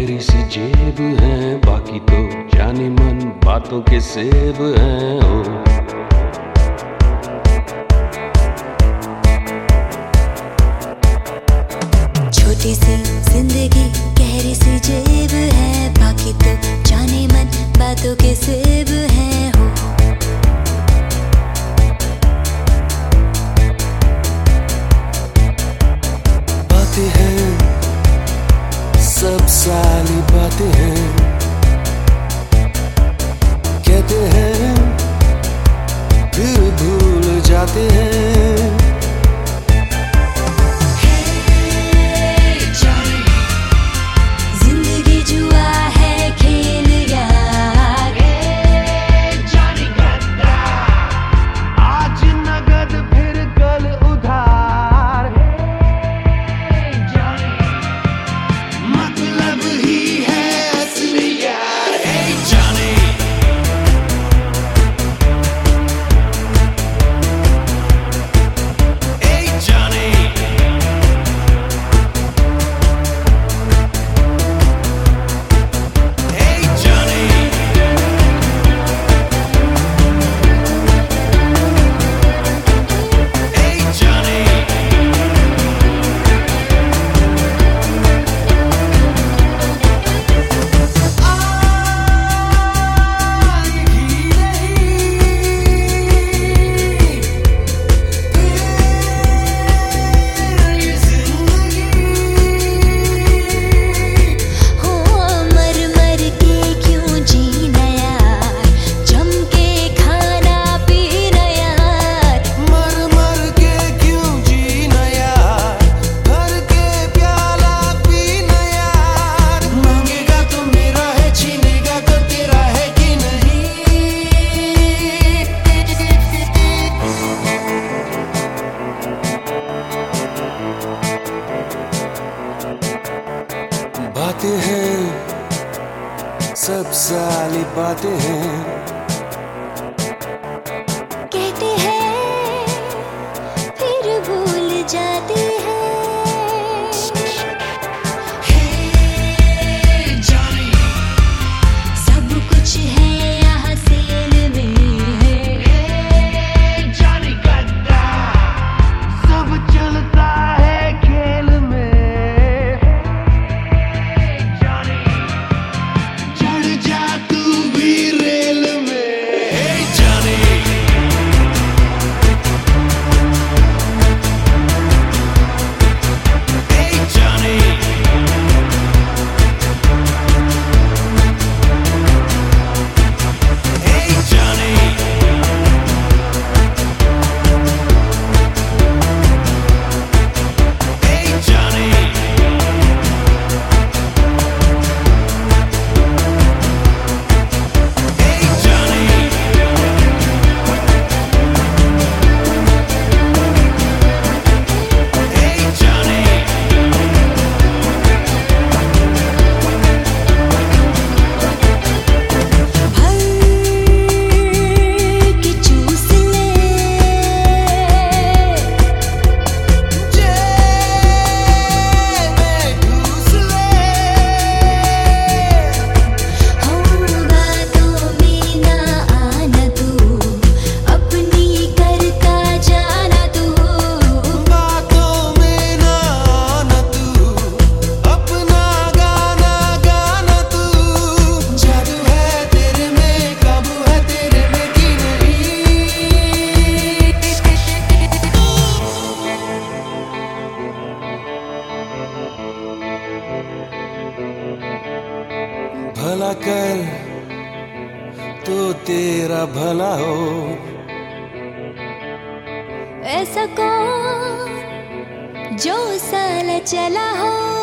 गहरी सी जेब है, बाकी तो जाने मन बातों के सेब हैं। ओ छोटी सी जिंदगी गहरी सी जेब है, बाकी तो जाने मन बातों के सेब हैं। हो बातें हैं, सब साली बातें हैं, कहते हैं फिर भूल जाते हैं। जिंदगी जुआ है खेल यार, आज नगद फिर कल उधार, मतलब ही है असली यार। Hey Johnny, hey Johnny, hey Johnny, hey Johnny. हो मर मर के क्यों जीना यार, जम के खाना पीना यार। मर मर के क्यों जीना यार, भर के प्याला पीना यार। मांगेगा तो मेरा है, छीनेगा तो तेरा है कि नहीं। बातें हैं, सब साली बातें हैं, कहते हैं फिर भूल जाते हैं। सब कुछ है यहाँ सेल में, सब चलता है खेल में। चढ़ जा तू भी रेल में। Hey Johnny, hey Johnny, hey Johnny, hey Johnny. Hey Johnny, hey Johnny, भर के चूस ले, जेब में घुस ले। हो बातों में ना आना तू, अपनी करता जाना तू। बातों में ना आना तू, अपना गाना गाना तू। जादू है तेरे में, काबू है तेरे में कि नहीं। भला कर तो तेरा भला हो, ऐसा कौन जो साला चला हो।